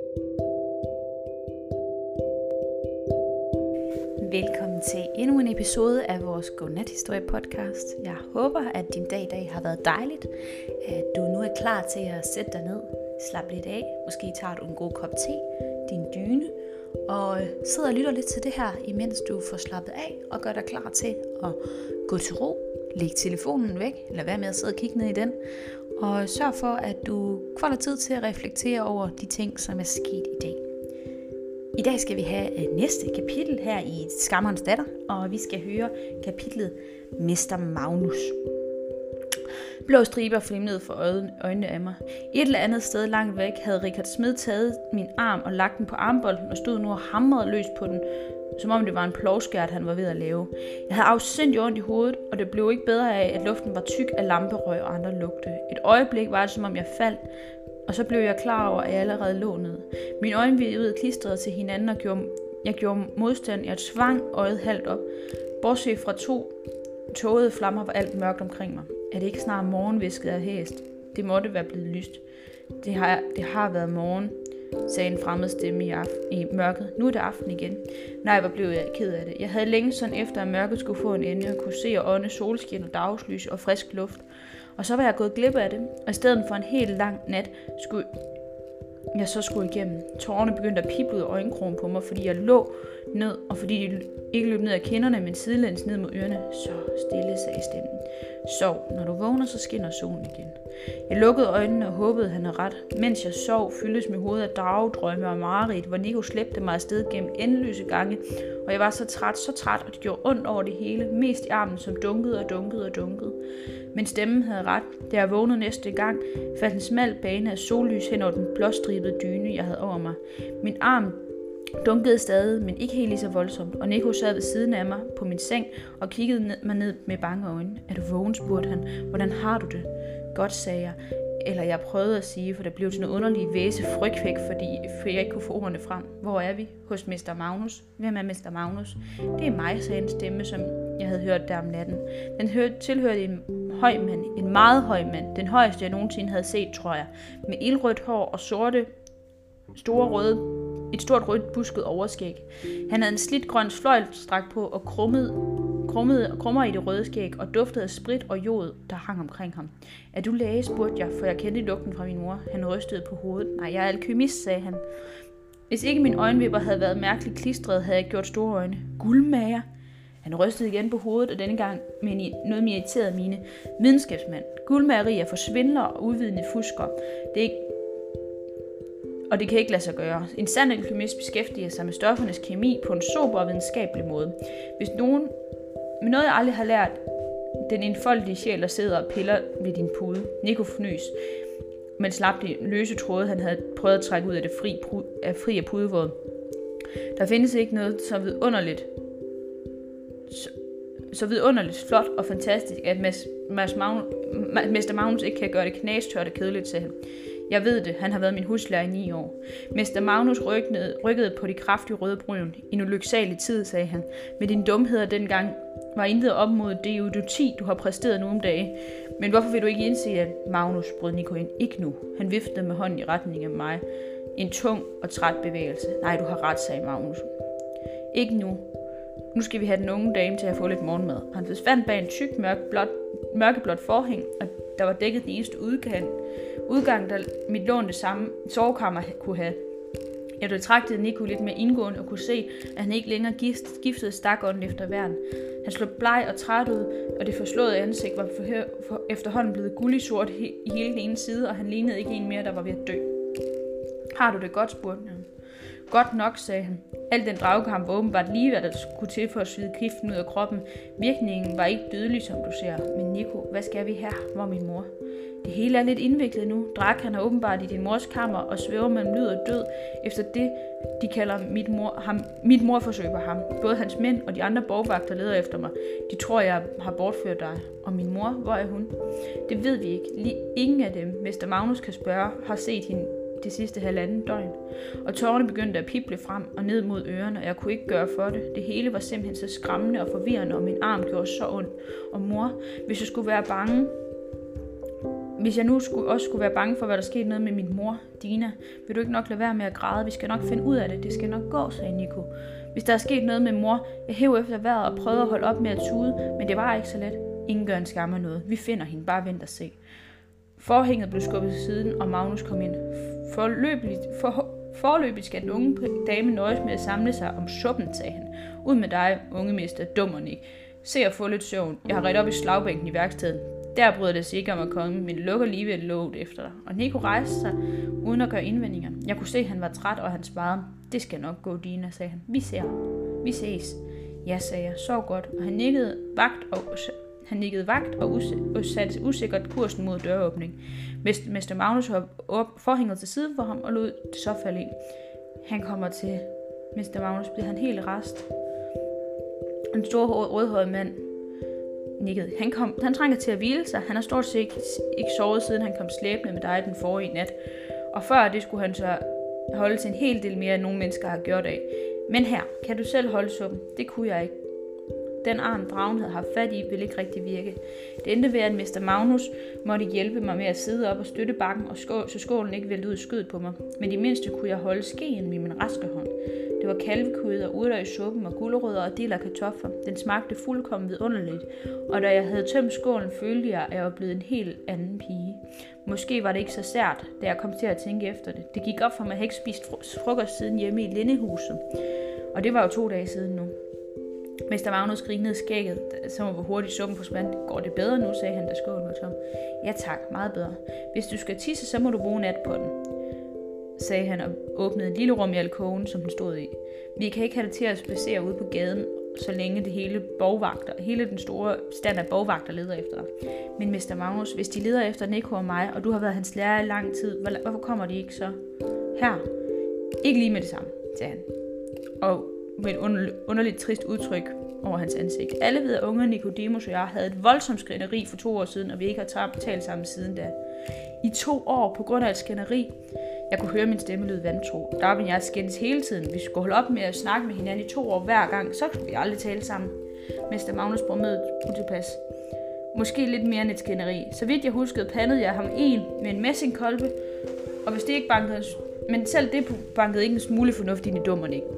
Velkommen til endnu en episode af vores Godnat-historie podcast. Jeg håber, at din dag i dag har været dejligt, at du nu er klar til at sætte dig ned, slappe lidt af, måske tager du en god kop te, din dyne, og sidder og lytter lidt til det her, imens du får slappet af og gør dig klar til at gå til ro. Læg telefonen væk, eller vær med at sidde og kigge ned i den, og sørg for, at du får dig tid til at reflektere over de ting, som er sket i dag. I dag skal vi have næste kapitel her i Skammerens datter, og vi skal høre kapitlet Mester Magnus. Blå striber flimrede for øjnene af mig. Et eller andet sted langt væk havde Richard Smed taget min arm og lagt den på armbolden og stod nu og hamrede løs på den, som om det var en plovskært, han var ved at lave. Jeg havde afsindig ondt i hovedet, og det blev ikke bedre af, at luften var tyk af lamperøg og andre lugte. Et øjeblik var det, som om jeg faldt, og så blev jeg klar over, at jeg allerede lå ned. Mine øjne videde klistrede til hinanden, og jeg gjorde modstand. Jeg tvang øjet halvt op. Bortset fra 2 tågede flammer var alt mørkt omkring mig. Er det ikke snart morgen, hviskede jeg hæst. Det måtte være blevet lyst. Det har været morgen, sagde en fremmed stemme i mørket. Nu er det aften igen. Nej, hvor blev jeg ked af det. Jeg havde længe sådan efter, at mørket skulle få en ende, og kunne se og ånde solskin og dagslys og frisk luft. Og så var jeg gået glip af det, og i stedet for en helt lang nat skulle igennem. Tårerne begyndte at pible ud af øjenkrogen på mig, fordi jeg lå ned, og fordi de ikke løb ned af kinderne, men sidelæns ned mod ørerne. Så stille, sagde stemmen. Sov. Når du vågner, så skinner solen igen. Jeg lukkede øjnene og håbede, han havde ret. Mens jeg sov, fyldtes mit hoved af dragedrømme og mareridt, hvor Nico slæbte mig afsted gennem endeløse gange, og jeg var så træt, og det gjorde ondt over det hele, mest i armen, som dunkede. Men stemmen havde ret. Da jeg vågnede næste gang, faldt en smal bane af sollys hen over den blåstribede dyne, jeg havde over mig. Min arm dunkede stadig, men ikke helt lige så voldsomt, og Nico sad ved siden af mig på min seng og kiggede mig ned med bange øjne. Er du vågen, spurgte han. Hvordan har du det? Godt, sagde jeg. Eller jeg prøvede at sige, for der blev sådan en underlig væse frygtvæk, fordi jeg ikke kunne få ordene frem. Hvor er vi? Hos Mester Magnus. Hvem er Mester Magnus? Det er mig, sagde en stemme, som jeg havde hørt der om natten. Den tilhørte en høj mand, en meget høj mand, den højeste jeg nogensinde havde set, tror jeg, med ildrødt hår og et stort rødt busket overskæg. Han havde en slidt grøn fløjlsdragt på og krummer i det røde skæg og duftede af sprit og jod, der hang omkring ham. Er du læge, spurgte jeg, for jeg kendte lugten fra min mor. Han rystede på hovedet. Nej, jeg er alkymist, sagde han. Hvis ikke mine øjenvipper havde været mærkeligt klistrede, havde jeg gjort store øjne. Guldmager? Han rystede igen på hovedet, og denne gang med noget mere irriteret mine. Videnskabsmand. Guldmageri er for svindler og udvidende fusker. Og det kan ikke lade sig gøre. En sand alkymist beskæftiger sig med stoffernes kemi på en sober og videnskabelig måde. Hvis nogen med noget jeg aldrig har lært, den enfoldige sjæl, der sidder og piller ved din pude. Nico fnøs, men slap de løse tråde, han havde prøvet at trække ud af det fri af pudevåden. Der findes ikke noget så vidunderligt flot og fantastisk, at Mester Magnus ikke kan gøre det knastørt og kedeligt, sagde han. Jeg ved det, han har været min huslærer i 9 år. Mester Magnus rykkede på de kraftige røde bryn. I en ulyksalig tid, sagde han. Med din dumheder dengang var intet op mod det idioti, du har præsteret nu om dage. Men hvorfor vil du ikke indse, at Magnus, brød Nico ind? Ikke nu. Han viftede med hånden i retning af mig. En tung og træt bevægelse. Nej, du har ret, sagde Magnus. Ikke nu. Nu skal vi have den unge dame til at få lidt morgenmad. Han fandt bag en tyk, mørkeblåt forhæng, og der var dækket den eneste udgang, der mit lånte samme sovekammer kunne have. Jeg betragtede Nico lidt mere indgående og kunne se, at han ikke længere giftede stakånden efter væren. Han slog bleg og træt ud, og det forslåede ansigt var efterhånden blevet gullig sort i hele den ene side, og han lignede ikke en mere, der var ved at dø. Har du det godt, spurgte han. Godt nok, sagde han. Al den dragkamp var åbenbart lige, hvad der skulle til for at svide giften ud af kroppen. Virkningen var ikke dødelig, som du ser. Men Nico, hvad skal vi her? Hvor er min mor? Det hele er lidt indviklet nu. Drak er åbenbart i din mors kammer og svæver mellem lyd og død efter det, de kalder mit morforsøg på ham. Både hans mænd og de andre borgvagter leder efter mig. De tror, jeg har bortført dig. Og min mor, hvor er hun? Det ved vi ikke. Ingen af dem, Mester Magnus kan spørge, har set hende det sidste 1,5 døgn. Og tårerne begyndte at pible frem og ned mod ørerne, og jeg kunne ikke gøre for det. Det hele var simpelthen så skræmmende og forvirrende, og min arm gjorde så ondt. Og mor, hvis jeg skulle være bange, hvis jeg nu skulle være bange for, hvad der skete noget med min mor, Dina, vil du ikke nok lade være med at græde? Vi skal nok finde ud af det. Det skal nok gå, sagde Nico. Hvis der er sket noget med mor, jeg hæv efter vejret og prøvede at holde op med at tude, men det var ikke så let. Ingen gør en skam af noget. Vi finder hende. Bare vent og se. Forhænget blev skubbet til siden, og Magnus kom ind. Forløbigt skal den unge dame nøjes med at samle sig om suppen, sagde han. Ud med dig, unge mester, dummer Nick. Se at få lidt søvn. Jeg har ret op i slagbænken i værkstedet. Der bryder det sig ikke om at komme, men lukker lige ved låget efter dig. Og Nico rejste sig, uden at gøre indvendinger. Jeg kunne se, at han var træt, og han svarede. Det skal nok gå, Dina, sagde han. Vi ses. Ja, sagde jeg. Sov godt. Og han nikkede vagt og satte usikkert kursen mod døråbning. Mester Magnus hoppede forhænget til side for ham og lod det så falde ind. Han kommer til. Mester Magnus blev han helt rest. En stor rødhåret mand nikkede. Han trænger til at hvile sig. Han har stort set ikke sovet, siden han kom slæbende med dig den forrige nat. Og før det skulle han så holde til en hel del mere, end nogle mennesker har gjort af. Men her, kan du selv holde suppen? Det kunne jeg ikke. Den arm, dragen havde haft fat i, ville ikke rigtig virke. Det endte ved, at Mester Magnus måtte hjælpe mig med at sidde op og støtte bakken, så skålen ikke væltede ud i skødet på mig. Men i mindste kunne jeg holde skeen med min raske hånd. Det var kalvekød og urter i suppen og gulerødder og dild af kartofler. Den smagte fuldkommen vidunderligt, og da jeg havde tømt skålen, følte jeg, at jeg var blevet en helt anden pige. Måske var det ikke så sært, da jeg kom til at tænke efter det. Det gik op for mig, at jeg ikke spist frokost siden hjemme i Lindehuset. Og det var jo 2 dage siden nu. Mester Magnus grinede skægget, så hvor hurtigt suppen forsvandt. Går det bedre nu, sagde han, da skålen var tom. Ja tak, meget bedre. Hvis du skal tisse, så må du bruge nat på den, sagde han og åbnede et lille rum i alkoven, som den stod i. Vi kan ikke have det til at spacere ude på gaden, så længe hele den store stand af bogvagter leder efter dig. Men Mester Magnus, hvis de leder efter Nico og mig, og du har været hans lærer i lang tid, hvorfor kommer de ikke så? Her. Ikke lige med det samme, sagde han. Og med et underligt trist udtryk over hans ansigt. Alle ved, at unge Nicodemus og jeg havde et voldsomt skænderi for 2 år siden, og vi ikke har talt sammen siden da. I 2 år på grund af et skænderi. Jeg kunne høre min stemme lyde vantro. Der ville jeg skændes hele tiden. Vi skulle holde op med at snakke med hinanden i 2 år hver gang, så skulle vi aldrig tale sammen. Mester Magnus brummede utilpas. Måske lidt mere end et skænderi. Så vidt jeg huskede, pandede jeg ham med en messingkolbe, og hvis det ikke bankede, men selv det bankede ikke en smule fornuft ind i dummerne ikke.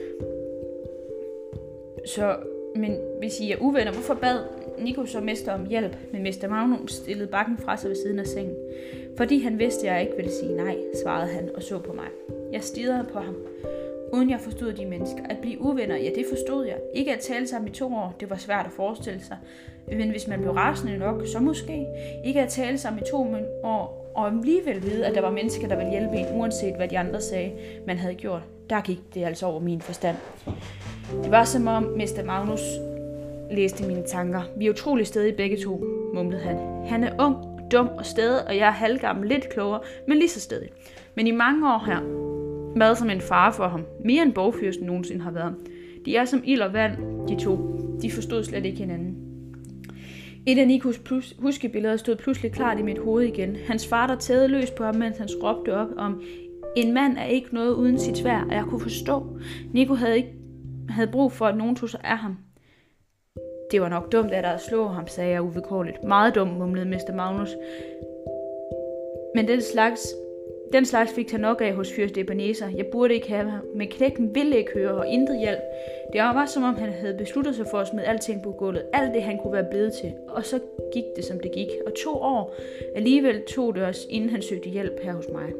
Men hvis I er uvenner, hvorfor bad Nico så mester om hjælp? Men Mester Magnus stillede bakken fra sig ved siden af sengen. Fordi han vidste, at jeg ikke ville sige nej, svarede han og så på mig. Jeg stirrede på ham, uden jeg forstod de mennesker. At blive uvenner, ja, det forstod jeg. Ikke at tale sammen i 2 år, det var svært at forestille sig. Men hvis man blev rasende nok, så måske. Ikke at tale sammen i 2 år, og alligevel vide, at der var mennesker, der ville hjælpe en, uanset hvad de andre sagde, man havde gjort. Der gik det altså over min forstand. Det var som om Mester Magnus læste mine tanker. Vi er utrolig stedige begge to, mumlede han. Han er ung, dum og stedig, og jeg er halvgammel, lidt klogere, men lige så stedig. Men i mange år her, mad som en far for ham, mere end bogfyrsten nogensinde har været. De er som ild og vand, de to. De forstod slet ikke hinanden. Et af Nikos huskebilleder stod pludselig klart i mit hoved igen. Hans far, der tædede løs på ham, mens han råbte op om, en mand er ikke noget uden sit sværd, og jeg kunne forstå. Nico havde brug for, at nogen tog sig af ham. Det var nok dumt af dig at slå ham, sagde jeg uvilkårligt. Meget dumt, mumlede Mester Magnus. Men den slags fik han nok af hos fyrst Ebenezer. Jeg burde ikke have ham, men knægten ville ikke høre og intet hjælp. Det var som om han havde besluttet sig for at smide alting på gulvet. Alt det han kunne være blevet til. Og så gik det som det gik. Og 2 år alligevel tog det os, inden han søgte hjælp her hos mig.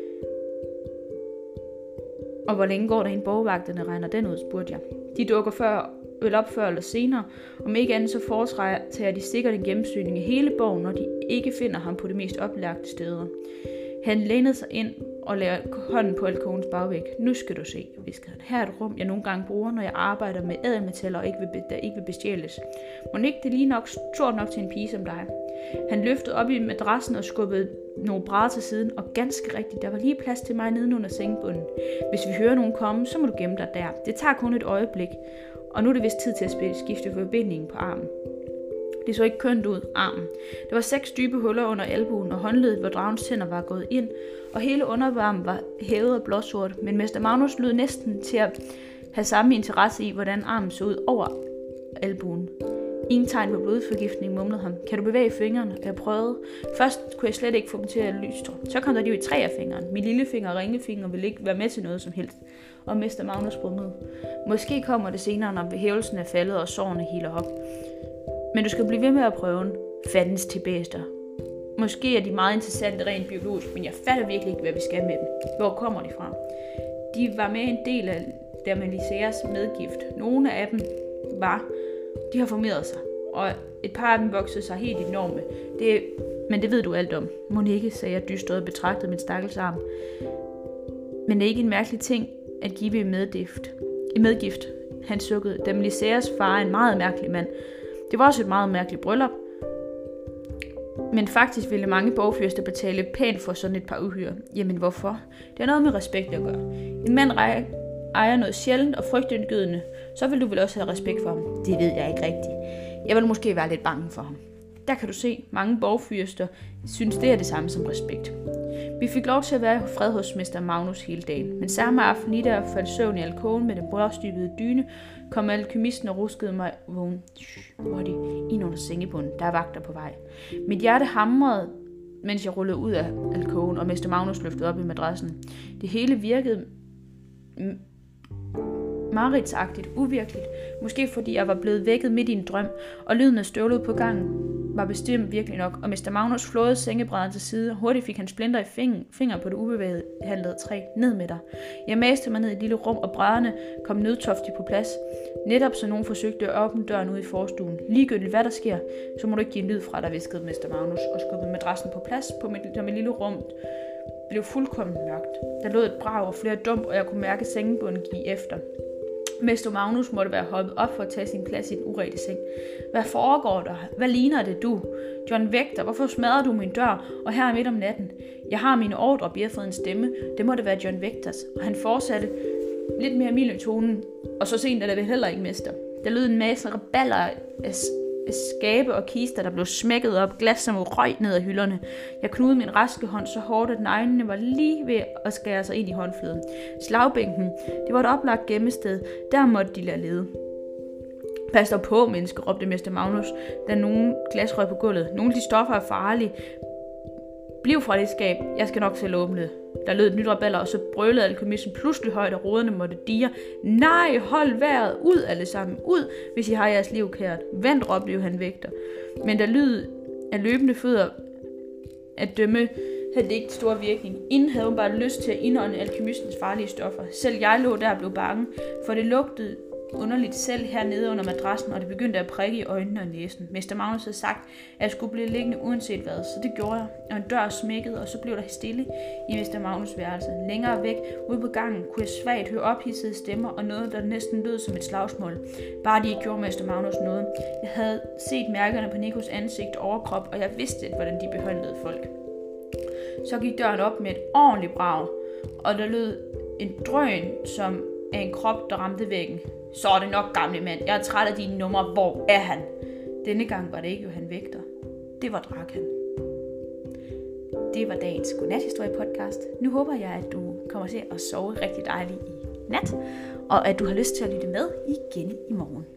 Og hvor længe går der inden bogvagterne regner den ud, spurgte jeg. De dukker op før eller senere. Om ikke andet så foretager de sikkert en gennemsøgning i hele borgen, når de ikke finder ham på de mest oplagte steder. Han lænede sig ind og lagde hånden på alkovens bagvæg. Nu skal du se, viskede han. Her er et rum, jeg nogle gange bruger, når jeg arbejder med ædelmetaller og der ikke vil bestjæles. Må ikke det lige nok stort nok til en pige som dig? Han løftede op i madrassen og skubbede nogle brædder til siden, og ganske rigtigt, der var lige plads til mig neden under sengebunden. Hvis vi hører nogen komme, så må du gemme dig der. Det tager kun et øjeblik, og nu er det vist tid til at skifte forbindingen på armen. Det så ikke kønt ud, armen. Der var 6 dybe huller under albuen, og håndledet, hvor dragens tænder var gået ind, og hele undervarmen var hævet og blåsort, men Mester Magnus lød næsten til at have samme interesse i, hvordan armen så ud over albuen. Ingen tegn på blodforgiftning, mumlede han. Kan du bevæge fingrene? Jeg prøvede. Først kunne jeg slet ikke få dem til at lystre. Så kom der de jo i 3 af fingrene. Min lillefinger og ringefinger ville ikke være med til noget som helst. Og Mester Magnus brummede. Måske kommer det senere, når hævelsen er faldet og sårene heler op. Men du skal blive ved med at prøve. Fandens tibester. Måske er de meget interessante rent biologisk, men jeg fatter virkelig ikke, hvad vi skal med dem. Hvor kommer de fra? De var med en del af Dermaliceas medgift. Nogle af dem de har formeret sig, og et par af dem voksede sig helt enorme. Men det ved du alt om. Monique, sagde jeg dystret og betragtede min stakkels arm. Men det er ikke en mærkelig ting at give i medgift. Han sukkede. Dermaliceas far er en meget mærkelig mand. Det var også et meget mærkeligt bryllup. Men faktisk ville mange borgfyrster betale pænt for sådan et par uhyre. Jamen hvorfor? Det har noget med respekt at gøre. En mand ejer noget sjældent og frygtindgydende, så vil du vel også have respekt for ham. Det ved jeg ikke rigtigt. Jeg vil måske være lidt bange for ham. Der kan du se, mange borgfyrster synes det er det samme som respekt. Vi fik lov til at være fred hos Mester Magnus hele dagen, men samme aften lige der faldt søvn i alkoven med den brødstybede dyne, kom alkymisten og ruskede mig vågen. Hurtigt, ind under sengebunden, der er vagter på vej. Mit hjerte hamrede, mens jeg rullede ud af alkoven, og Mester Magnus løftede op i madrassen. Det hele virkede mareridtsagtigt, uvirkeligt, måske fordi jeg var blevet vækket midt i en drøm, og lyden af støvlet på gangen var bestemt virkelig nok, og Mester Magnus flåede sengebrædderen til side, og hurtigt fik han splinter i fingre på det ubehandlede træ. Ned med dig. Jeg maste mig ned i et lille rum, og brædderne kom nødtoftigt på plads. Netop så nogen forsøgte at åbne døren ud i forstuen. Ligegyldigt hvad der sker, så må du ikke give en lyd fra dig, viskede Mester Magnus, og skubbede madrassen på plads på mit lille rum. Blev fuldkommen mørkt. Der lød et brag og flere dump, og jeg kunne mærke sengebunden give efter. Mester Magnus måtte være hoppet op for at tage sin plads i den urette seng. Hvad foregår der? Hvad ligner det du? John Vægter, hvorfor smadrer du min dør? Og her midt om natten. Jeg har mine ordre, og fået en stemme. Det må det være John Vægters. Og han fortsatte lidt mere mild i tonen. Og så sent er det heller ikke, mester. Der lød en masse raballer af skabe og kister, der blev smækket op, glas som røg ned ad hylderne. Jeg knudede min raske hånd så hårdt, at neglene var lige ved at skære sig ind i håndfladen. Slagbænken, det var et oplagt gemmested. Der måtte de lade lede. Pas dog på, menneske, råbte Mester Magnus, da nogle glas røg på gulvet. Nogle af de stoffer er farlige. Bliv fra det skab, jeg skal nok selv åbne det. Der lød et nyt raballer, og så brølede alkymisten pludselig højt, og roderne måtte dire. Nej, hold vejret, ud alle sammen, ud, hvis I har jeres liv kært. Vent, råbte han Vægter. Men der lyd af løbende fødder at dømme havde det ikke stor virkning. Inden havde hun bare lyst til at indånde alkymistens farlige stoffer. Selv jeg lå der og blev bange, for det lugtede underligt selv hernede under madrassen, og det begyndte at prikke i øjnene og næsen. Mester Magnus havde sagt, at jeg skulle blive liggende uanset hvad, så det gjorde jeg. Og en dør smækkede, og så blev der stille i Mester Magnus værelse. Længere væk, ude på gangen, kunne jeg svagt høre ophidsede stemmer og noget, der næsten lød som et slagsmål. Bare de ikke gjorde Mester Magnus noget. Jeg havde set mærkerne på Nikos ansigt og overkrop, og jeg vidste, hvordan de behandlede folk. Så gik døren op med et ordentligt brag, og der lød en drøn som af en krop, der ramte væggen. Så er det nok, gamle mand. Jeg er træt af dine numre. Hvor er han? Denne gang var det ikke Johan Vægter. Det var Drakan. Det var dagens Godnathistorie podcast. Nu håber jeg, at du kommer til at sove rigtig dejligt i nat, og at du har lyst til at lytte med igen i morgen.